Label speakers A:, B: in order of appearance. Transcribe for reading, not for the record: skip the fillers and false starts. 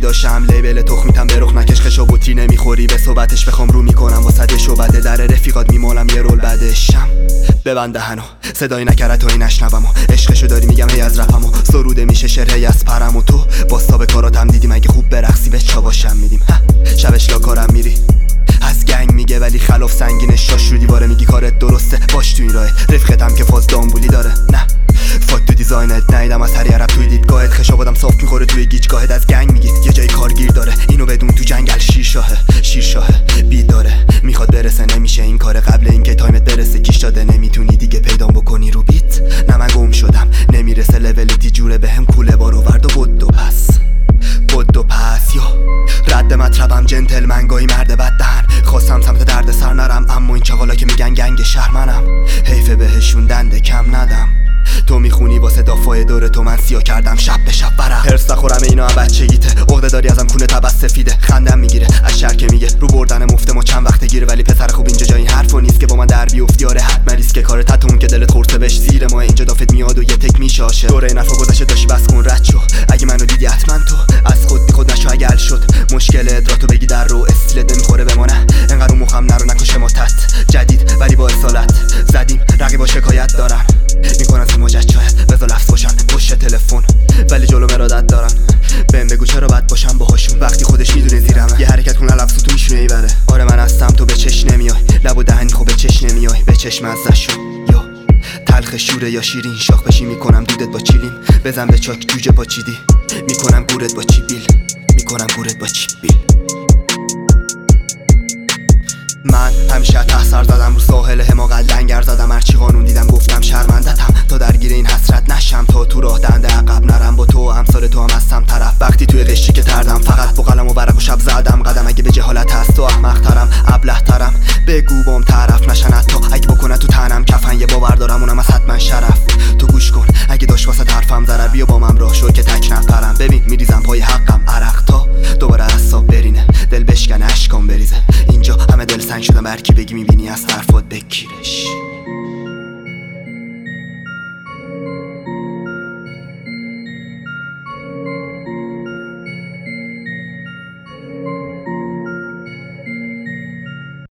A: داشتم لیبل تخمیتم به رخ نکش خشابوتی نمیخوری به صحبتش بخوام رو میکنم واسه شعبده در رفیقات میمالم یه رول بعدشم ببند دهنو صدایی نکره تا این نشنوم و عشقشو داری میگم هی از رفم و سروده میشه شرهی از پرم و تو باستا به کاراتم دیدی مگه خوب برقصی به چاواشم میدیم شبش لاکارم میری از گنگ میگه ولی خلاف سنگینش شاش رو دیواره میگی کارت درسته باش تو این راهت رفیقتم که فاز دامبولی داره نه فاک تو دیزاینت نیدم از هری عرب توی دیدگاهت خشابادم صاف میخوره توی گیجگاهت از گنگ میگی یه جای کارگیر داره اینو بدون تو جنگل شیرشاهه بید داره میخواد برسه نمیشه این کار قبل اینکه تایمت برسه کیش داده نمیتونی دیگه پیدام بکنی رو بیت نه من گم شدم نمیرسه لولتی جوره بهم کوله بارو ورد و بدو پس یا رد مطلبم جنتلمنگایی مرد بد دهن خواستم سمت درد سر نرم اما این چغالا که میگن گنگ شهر منم حیفه بهشون دنده کم ندم تو میخونی واسه دافای دور تو من سیاه کردم شب به شب برم هرس نخورم اینا هم بچگیته عقده داری ازم کونه تبس سفیده خندم میگیره از شهر که میگه رو بردن مفت ما چند وقته گیره ولی پسر خوب اینجا جای این حرفو نیست که با من در بیفتی آره حتما ریسک کار تتون که دلت خورده بش زیر ما اینجا دافت میاد و یه تک میشاشه دوره این حرفا گذشته داشتی بس کن رد شو اگه منو دیدی حتما تو از خود بی خود نشو اگه حل شد مشکل ادراتو بگی در رو استیلت نمیخوره به ما نه انقدر مخم نرو نکشه ماتت جدید ولی با اصالت زدیم رقیبا شکایت دارن میکنن سماجت شاید بذار لفظ باشن پشت تلفن ولی جلو مرادت دارن بهم بگو چرا بد باشم باهاشون وقتی خودش میدونه زیرمه یه حرکت کن لفظ تو میشونه ایبره آره من هستم تو به چش نمیای لب و دهنی خب به چش نمیای به چشم ازشو یا تلخ شوره یا شیرین شاخ بشی میکنم دودت با چیلیم بزن به چاک جوجه با چیدی میکنم گورت با چی بیل من همیشه تحصر زدم رو ساحل حماقت لنگر زدم هرچی قانون دیدم گفتم شرمندتم تا درگیر این حسرت نشم تا تو راه دنده عقب نرم با تو امثال تو هم هستم طرف وقتی توی قشتی که تردم فقط با قلم و ورق و شب زدم قدم اگه به جهالت هست تو احمق ترم ابله ترم بگو بام طرف نشن تو اگه بکنه تو تنم کفن یه باور دارم اونم از حتما شرف تو گوش کن اگه داشت واسه حرفم ضرر بیا با من راه شو که تک نپرم ببین میریزم پای حقم عرق تا دوباره حساب برینه دل بشکنه اشکام بریزه اینجا همه دل سنگ شدم برکی بگی میبینی از طرفات بکیرش